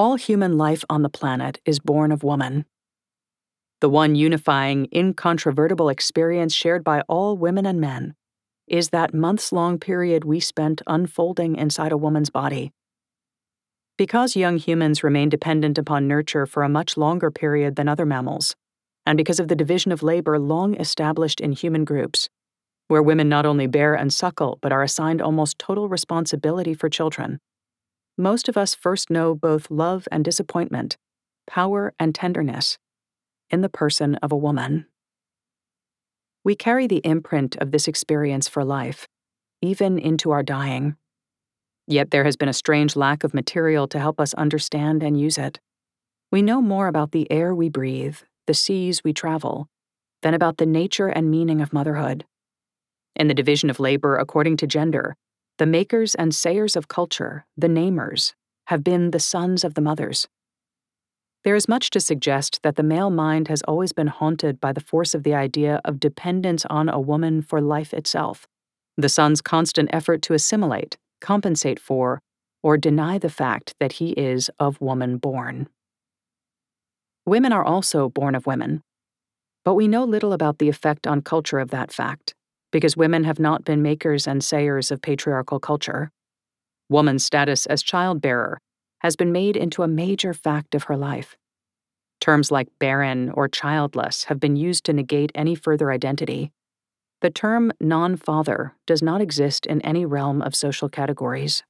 All human life on the planet is born of woman. The one unifying, incontrovertible experience shared by all women and men is that months-long period we spent unfolding inside a woman's body. Because young humans remain dependent upon nurture for a much longer period than other mammals, and because of the division of labor long established in human groups, where women not only bear and suckle but are assigned almost total responsibility for children, most of us first know both love and disappointment, power and tenderness, in the person of a woman. We carry the imprint of this experience for life, even into our dying. Yet there has been a strange lack of material to help us understand and use it. We know more about the air we breathe, the seas we travel, than about the nature and meaning of motherhood. In the division of labor according to gender, the makers and sayers of culture, the namers, have been the sons of the mothers. There is much to suggest that the male mind has always been haunted by the force of the idea of dependence on a woman for life itself, the son's constant effort to assimilate, compensate for, or deny the fact that he is of woman born. Women are also born of women, but we know little about the effect on culture of that fact, because women have not been makers and sayers of patriarchal culture. Woman's status as childbearer has been made into a major fact of her life. Terms like barren or childless have been used to negate any further identity. The term non-father does not exist in any realm of social categories.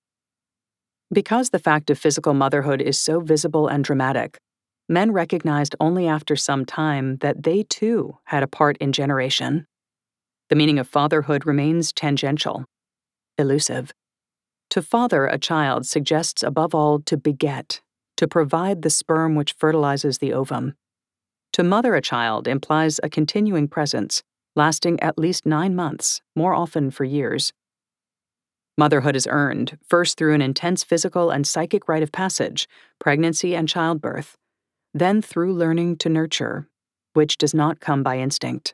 Because the fact of physical motherhood is so visible and dramatic, men recognized only after some time that they too had a part in generation. The meaning of fatherhood remains tangential, elusive. To father a child suggests above all to beget, to provide the sperm which fertilizes the ovum. To mother a child implies a continuing presence, lasting at least 9 months, more often for years. Motherhood is earned, first through an intense physical and psychic rite of passage, pregnancy and childbirth, then through learning to nurture, which does not come by instinct.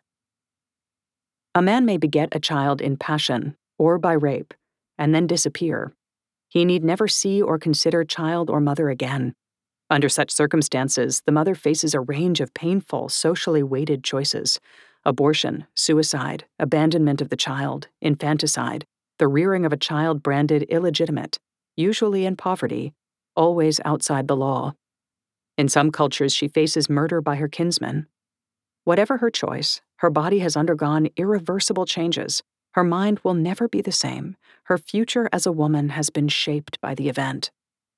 A man may beget a child in passion, or by rape, and then disappear. He need never see or consider child or mother again. Under such circumstances, the mother faces a range of painful, socially weighted choices: abortion, suicide, abandonment of the child, infanticide, the rearing of a child branded illegitimate, usually in poverty, always outside the law. In some cultures, she faces murder by her kinsmen. Whatever her choice, her body has undergone irreversible changes. Her mind will never be the same. Her future as a woman has been shaped by the event.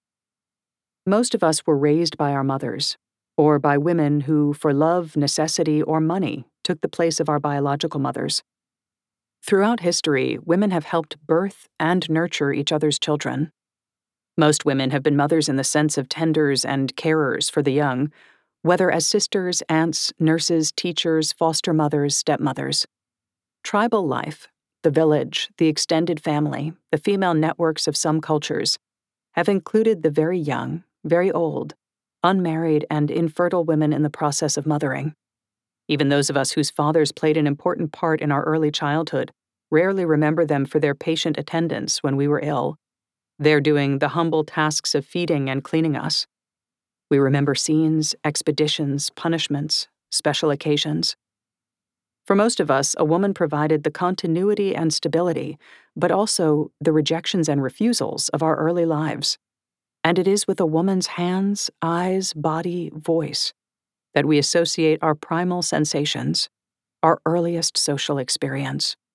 Most of us were raised by our mothers, or by women who, for love, necessity, or money, took the place of our biological mothers. Throughout history, women have helped birth and nurture each other's children. Most women have been mothers in the sense of tenders and carers for the young, whether as sisters, aunts, nurses, teachers, foster mothers, stepmothers. Tribal life, the village, the extended family, the female networks of some cultures, have included the very young, very old, unmarried, and infertile women in the process of mothering. Even those of us whose fathers played an important part in our early childhood rarely remember them for their patient attendance when we were ill. They're doing the humble tasks of feeding and cleaning us. We remember scenes, expeditions, punishments, special occasions. For most of us, a woman provided the continuity and stability, but also the rejections and refusals of our early lives. And it is with a woman's hands, eyes, body, voice that we associate our primal sensations, our earliest social experience.